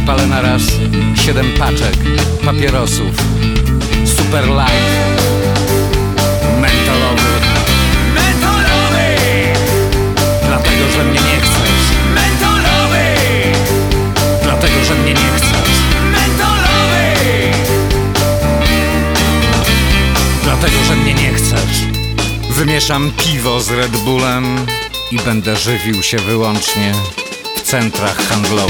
Palę na raz 7 paczek papierosów Super Light mentolowy. Mentolowy! Dlatego, że mnie nie chcesz. Mentolowy! Dlatego, że mnie nie chcesz. Mentolowy! Dlatego, że mnie nie chcesz. Wymieszam piwo z Red Bullem i będę żywił się wyłącznie w centrach handlowych.